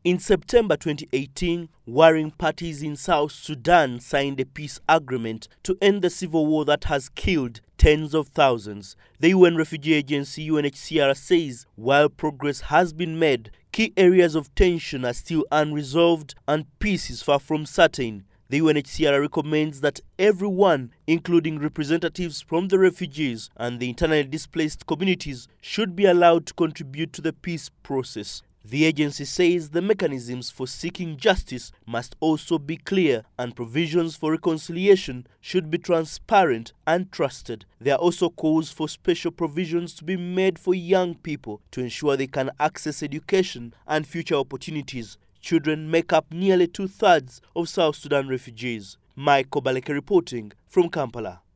In September 2018, warring parties in South Sudan signed a peace agreement to end the civil war that has killed tens of thousands. The UN Refugee Agency UNHCR says while progress has been made, key areas of tension are still unresolved and peace is far from certain. The UNHCR recommends that everyone, including representatives from the refugees and the internally displaced communities, should be allowed to contribute to the peace process. The agency says the mechanisms for seeking justice must also be clear and provisions for reconciliation should be transparent and trusted. There are also calls for special provisions to be made for young people to ensure they can access education and future opportunities. Children make up nearly 2/3 of South Sudan refugees. Mike Kobaleke reporting from Kampala.